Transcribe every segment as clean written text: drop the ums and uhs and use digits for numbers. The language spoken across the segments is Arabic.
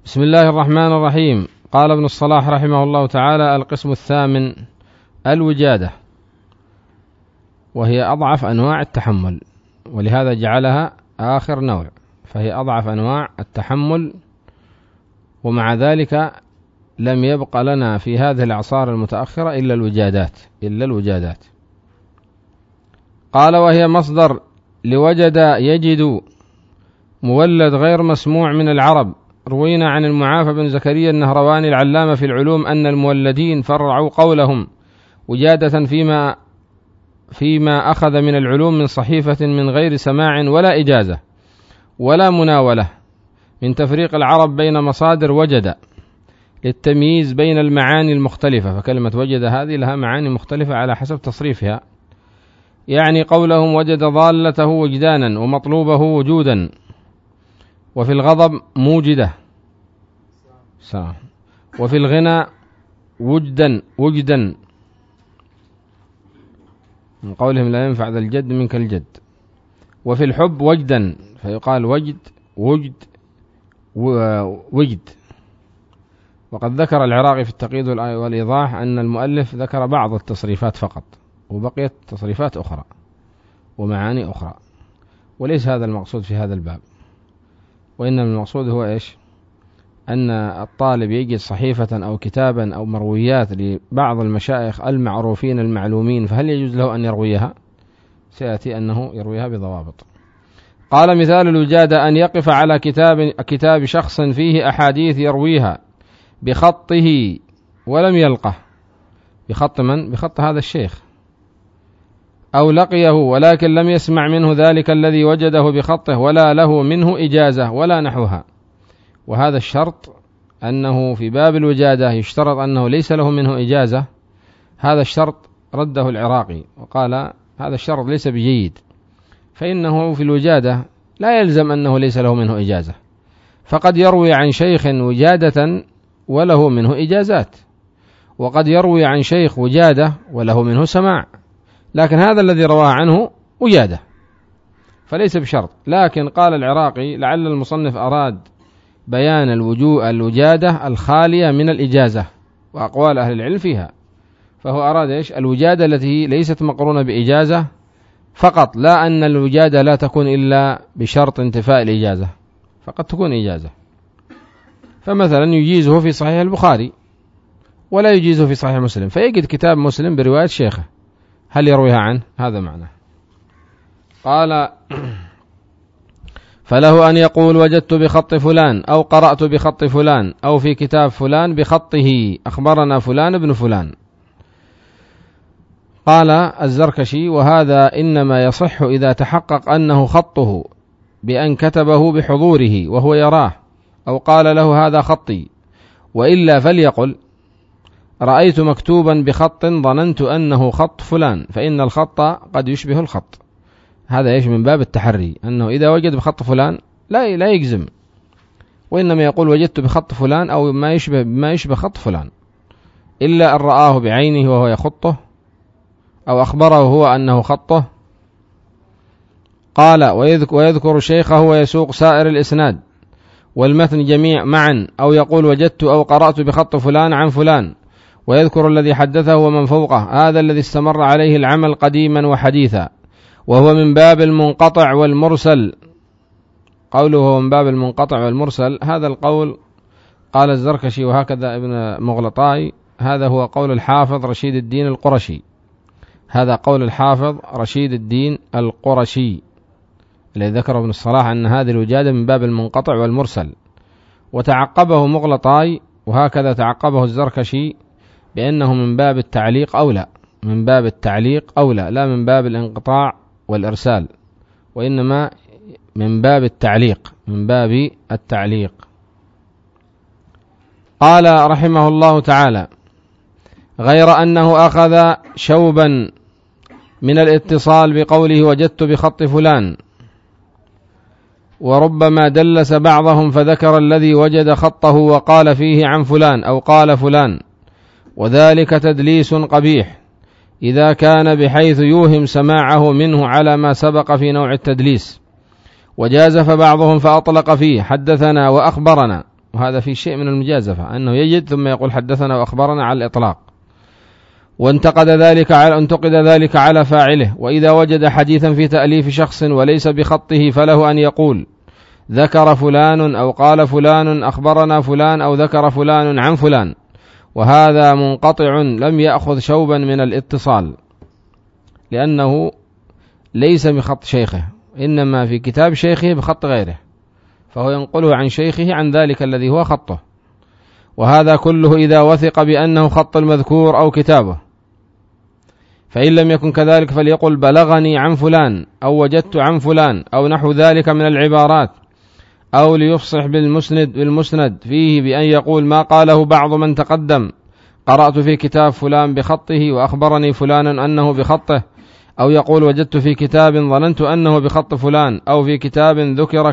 بسم الله الرحمن الرحيم. قال ابن الصلاح رحمه الله تعالى: القسم الثامن الوجادة، وهي أضعف أنواع التحمل، ولهذا جعلها آخر نوع، فهي أضعف أنواع التحمل. ومع ذلك لم يبق لنا في هذه الأعصار المتأخرة إلا الوجادات. قال: وهي مصدر لوجد يجد، مولد غير مسموع من العرب. روينا عن المعافى بن زكريا النهرواني العلامة في العلوم أن المولدين فرعوا قولهم وجادة فيما أخذ من العلوم من صحيفة من غير سماع ولا إجازة ولا مناولة، من تفريق العرب بين مصادر وجد للتمييز بين المعاني المختلفة. فكلمة وجد هذه لها معاني مختلفة على حسب تصريفها، يعني قولهم وجد ضالته وجدانا ومطلوبه وجودا، وفي الغضب موجدة، وفي الغنى وجدا، من قولهم لا ينفع ذا الجد منك الجد. وفي الحب وجدا، فيقال وجد. وقد ذكر العراقي في التقييد والإيضاح أن المؤلف ذكر بعض التصريفات فقط، وبقيت تصريفات أخرى ومعاني أخرى، وليس هذا المقصود في هذا الباب، وإنما المقصود هو إيش؟ أن الطالب يجد صحيفة أو كتابا أو مرويات لبعض المشايخ المعروفين المعلومين، فهل يجوز له أن يرويها؟ سيأتي أنه يرويها بضوابط. قال: مثال الوجادة أن يقف على كتاب شخص فيه أحاديث يرويها بخطه ولم يلقه. بخط من؟ بخط هذا الشيخ. أو لقيه ولكن لم يسمع منه ذلك الذي وجده بخطه، ولا له منه إجازة ولا نحوها. وهذا الشرط أنه في باب الوجادة يشترط أنه ليس له منه إجازة، هذا الشرط رده العراقي وقال هذا الشرط ليس بجيد، فإنه في الوجادة لا يلزم أنه ليس له منه إجازة، فقد يروي عن شيخ وجادة وله منه إجازات، وقد يروي عن شيخ وجادة وله منه سماع، لكن هذا الذي رواه عنه وجادة فليس بشرط. لكن قال العراقي لعل المصنف أراد بيان الوجادة الخالية من الإجازة وأقوال أهل العلم فيها، فهو أراد إيش؟ الوجادة التي ليست مقرونة بإجازة فقط، لا أن الوجادة لا تكون إلا بشرط انتفاء الإجازة، فقد تكون إجازة. فمثلا يجيزه في صحيح البخاري ولا يجيزه في صحيح مسلم، فيجد كتاب مسلم برواية شيخه، هل يرويها عنه؟ هذا معنى. قال: فله أن يقول وجدت بخط فلان، أو قرأت بخط فلان، أو في كتاب فلان بخطه أخبرنا فلان ابن فلان. قال الزركشي: وهذا إنما يصح إذا تحقق أنه خطه بأن كتبه بحضوره وهو يراه، أو قال له هذا خطي، وإلا فليقل رأيت مكتوبا بخط ظننت أنه خط فلان، فإن الخط قد يشبه الخط. هذا إيش؟ من باب التحري، أنه إذا وجد بخط فلان لا يجزم، وإنما يقول وجدت بخط فلان أو ما يشبه خط فلان، إلا أن رآه بعينه وهو يخطه، أو أخبره هو أنه خطه. قال: ويذكر شيخه ويسوق سائر الإسناد والمتن جميع معا، أو يقول وجدت أو قرأت بخط فلان عن فلان، ويذكر الذي حدثه ومن فوقه، هذا الذي استمر عليه العمل قديما وحديثا، وهو من باب المنقطع والمرسل. قوله هو من باب المنقطع والمرسل، هذا القول قال الزركشي وهكذا ابن مغلطاي، هذا هو قول الحافظ رشيد الدين القرشي، هذا قول الحافظ رشيد الدين القرشي الذي ذكره ابن الصلاح أن هذه الوجادة من باب المنقطع والمرسل. وتعقبه مغلطاي وهكذا تعقبه الزركشي بأنه من باب التعليق أولى، من باب التعليق أولى، لا من باب الانقطاع والإرسال، وإنما من باب التعليق، من باب التعليق. قال رحمه الله تعالى: غير أنه أخذ شوبا من الاتصال بقوله وجدت بخط فلان، وربما دلس بعضهم فذكر الذي وجد خطه وقال فيه عن فلان أو قال فلان، وذلك تدليس قبيح إذا كان بحيث يوهم سماعه منه على ما سبق في نوع التدليس، وجازف بعضهم فأطلق فيه حدثنا وأخبرنا، وهذا في شيء من المجازفة، أنه يجد ثم يقول حدثنا وأخبرنا على الإطلاق، وانتقد ذلك على فاعله. وإذا وجد حديثا في تأليف شخص وليس بخطه فله أن يقول ذكر فلان أو قال فلان أخبرنا فلان أو ذكر فلان عن فلان، وهذا منقطع لم يأخذ شوبا من الاتصال، لأنه ليس بخط شيخه، إنما في كتاب شيخه بخط غيره، فهو ينقله عن شيخه عن ذلك الذي هو خطه. وهذا كله إذا وثق بأنه خط المذكور أو كتابه. فإن لم يكن كذلك فليقل بلغني عن فلان أو وجدت عن فلان أو نحو ذلك من العبارات، أو ليفصح بالمسند فيه بأن يقول ما قاله بعض من تقدم، قرأت في كتاب فلان بخطه وأخبرني فلان أنه بخطه، أو يقول وجدت في كتاب ظننت أنه بخط فلان، أو في كتاب ذكر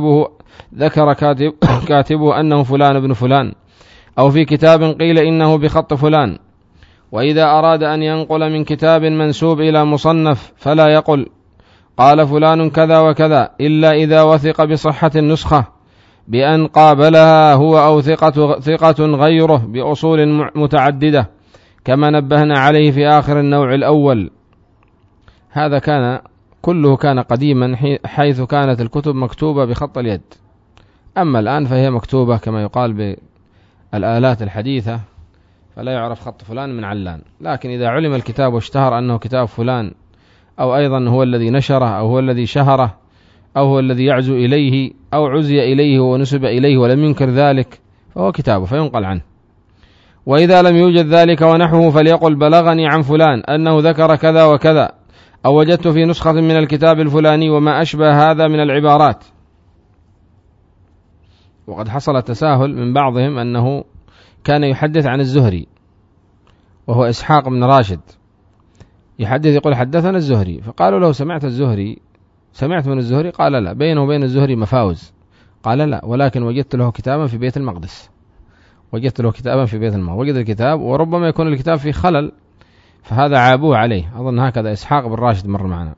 كاتبه أنه فلان ابن فلان، أو في كتاب قيل إنه بخط فلان. وإذا أراد أن ينقل من كتاب منسوب إلى مصنف فلا يقل قال فلان كذا وكذا، إلا إذا وثق بصحة النسخة بأن قابلها هو أو ثقة غيره بأصول متعددة، كما نبهنا عليه في آخر النوع الأول. هذا كله كان قديما، حيث كانت الكتب مكتوبة بخط اليد. أما الآن فهي مكتوبة كما يقال بالآلات الحديثة، فلا يعرف خط فلان من علان. لكن إذا علم الكتاب واشتهر أنه كتاب فلان، أو أيضا هو الذي نشره، أو هو الذي شهره، أو هو الذي يعزو إليه، أو عزي إليه ونسب إليه ولم ينكر ذلك، فهو كتابه فينقل عنه. وإذا لم يوجد ذلك ونحوه فليقل بلغني عن فلان أنه ذكر كذا وكذا، أو وجدت في نسخة من الكتاب الفلاني، وما أشبه هذا من العبارات. وقد حصل تساهل من بعضهم أنه كان يحدث عن الزهري، وهو إسحاق بن راشد، يحدث يقول حدثنا الزهري، فقالوا له سمعت من الزهري؟ قال لا. بينه وبين الزهري مفاوز؟ قال لا، ولكن وجدت له كتابا في بيت المقدس. وجد الكتاب، وربما يكون الكتاب في خلل، فهذا عابوه عليه. أظن هكذا إسحاق بن راشد مر معنا.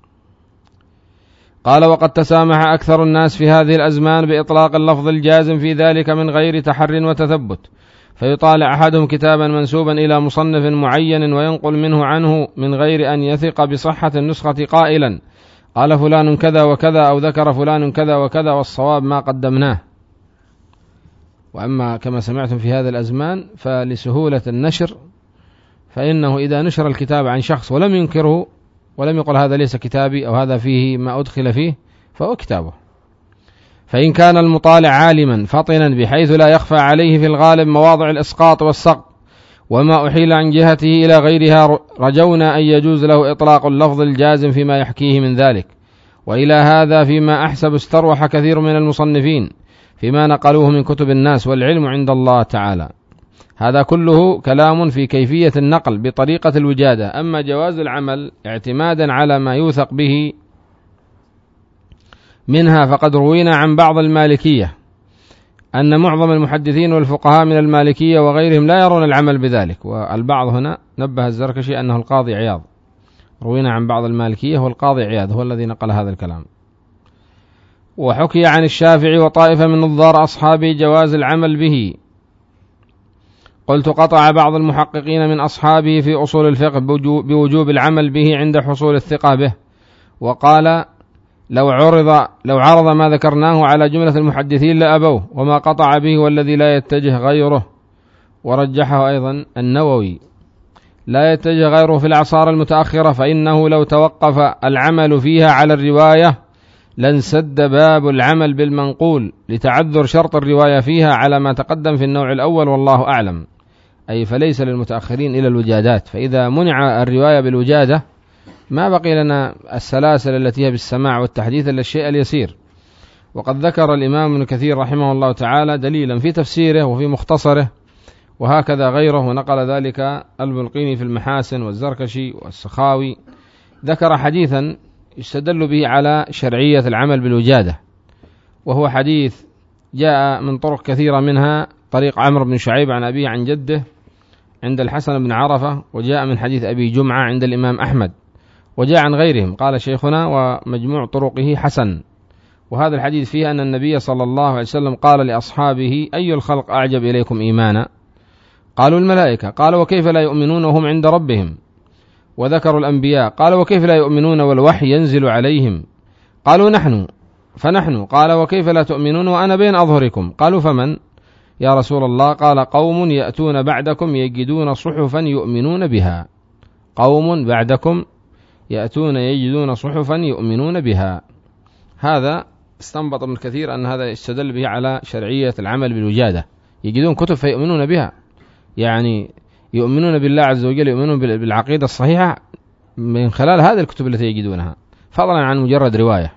قال وقد تسامح أكثر الناس في هذه الأزمان بإطلاق اللفظ الجازم في ذلك من غير تحر وتثبت، فيطالع أحدهم كتابا منسوبا إلى مصنف معين وينقل منه عنه من غير أن يثق بصحة النسخة قائلا قال فلان كذا وكذا، أو ذكر فلان كذا وكذا، والصواب ما قدمناه. وأما كما سمعتم في هذا الأزمان فلسهولة النشر، فإنه إذا نشر الكتاب عن شخص ولم ينكره ولم يقل هذا ليس كتابي أو هذا فيه ما أدخل فيه، فهو كتابه. فإن كان المطالع عالما فطنا بحيث لا يخفى عليه في الغالب مواضع الإسقاط والسقط وما أحيل عن جهته إلى غيرها، رجونا أن يجوز له إطلاق اللفظ الجازم فيما يحكيه من ذلك. وإلى هذا فيما أحسب استروح كثير من المصنفين فيما نقلوه من كتب الناس، والعلم عند الله تعالى. هذا كله كلام في كيفية النقل بطريقة الوجادة. أما جواز العمل اعتمادا على ما يوثق به منها، فقد روينا عن بعض المالكية أن معظم المحدثين والفقهاء من المالكية وغيرهم لا يرون العمل بذلك. والبعض هنا نبه الزركشي أنه القاضي عياض، روينا عن بعض المالكية والقاضي عياض هو الذي نقل هذا الكلام. وحكي عن الشافعي وطائفة من نظار أصحابه جواز العمل به. قلت قطع بعض المحققين من أصحابه في أصول الفقه بوجوب العمل به عند حصول الثقة به، وقال لو عرض ما ذكرناه على جملة المحدثين لأبوه، وما قطع به والذي لا يتجه غيره. ورجحه أيضا النووي لا يتجه غيره في الأعصار المتأخرة، فإنه لو توقف العمل فيها على الرواية لانسد باب العمل بالمنقول لتعذر شرط الرواية فيها على ما تقدم في النوع الأول، والله أعلم. أي فليس للمتأخرين إلى الوجادات، فإذا منع الرواية بالوجادة ما بقي لنا السلاسل التي هي بالسماع والتحديث إلا الشيء اليسير. وقد ذكر الإمام ابن كثير رحمه الله تعالى دليلا في تفسيره وفي مختصره، وهكذا غيره، ونقل ذلك البلقيني في المحاسن والزركشي والسخاوي. ذكر حديثا يستدل به على شرعية العمل بالوجادة، وهو حديث جاء من طرق كثيرة، منها طريق عمرو بن شعيب عن أبيه عن جده عند الحسن بن عرفة، وجاء من حديث أبي جمعة عند الإمام أحمد، وجاء عن غيرهم. قال شيخنا ومجموع طرقه حسن، وهذا الحديث فيه أن النبي صلى الله عليه وسلم قال لأصحابه: أي الخلق أعجب إليكم إيمانا؟ قالوا: الملائكة. قال: وكيف لا يؤمنون وهم عند ربهم؟ وذكروا الأنبياء. قال: وكيف لا يؤمنون والوحي ينزل عليهم؟ قالوا: فنحن. قال: وكيف لا تؤمنون وأنا بين أظهركم؟ قالوا: فمن يا رسول الله؟ قال: قوم يأتون بعدكم يجدون صحفا يؤمنون بها. قوم بعدكم يأتون يجدون صحفا يؤمنون بها. هذا استنبط ابن كثير أن هذا يستدل به على شرعية العمل بالوجادة، يجدون كتب فيؤمنون بها، يعني يؤمنون بالله عز وجل، يؤمنون بالعقيدة الصحيحة من خلال هذه الكتب التي يجدونها، فضلا عن مجرد رواية.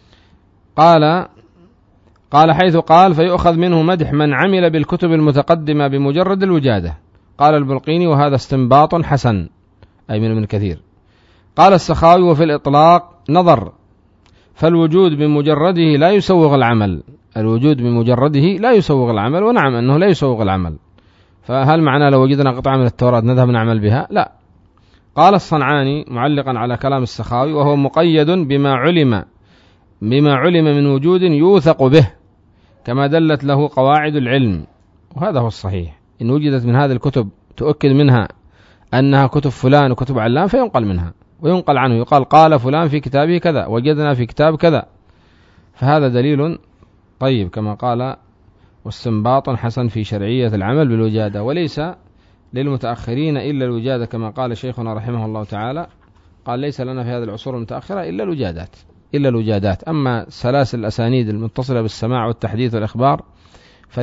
قال حيث قال: فيؤخذ منه مدح من عمل بالكتب المتقدمة بمجرد الوجادة. قال البلقيني: وهذا استنباط حسن، أي من ابن كثير. قال السخاوي: وفي الإطلاق نظر، فالوجود بمجرده لا يسوغ العمل. الوجود بمجرده لا يسوغ العمل، ونعم أنه لا يسوغ العمل، فهل معنى لو وجدنا قطعة من التوراة نذهب نعمل بها؟ لا. قال الصنعاني معلقا على كلام السخاوي: وهو مقيد بما علم من وجود يوثق به، كما دلت له قواعد العلم. وهذا هو الصحيح، إن وجدت من هذه الكتب تؤكد منها أنها كتب فلان وكتب علان فينقل منها وينقل عنه، يقال: قال فلان في كتابه كذا، وجدنا في كتاب كذا، فهذا دليل طيب كما قال، واستنباط حسن في شرعية العمل بالوجادة، وليس للمتأخرين إلا الوجادة، كما قال شيخنا رحمه الله تعالى، قال: ليس لنا في هذه العصور المتأخرة إلا الوجادات. أما سلاسل الأسانيد المتصلة بالسماع والتحديث والإخبار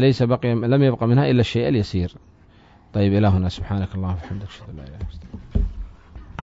لم يبقى منها إلا الشيء اليسير. طيب، إلى هنا، سبحانك اللهم وبحمدك، أشهد أن لا إله إلا أنت.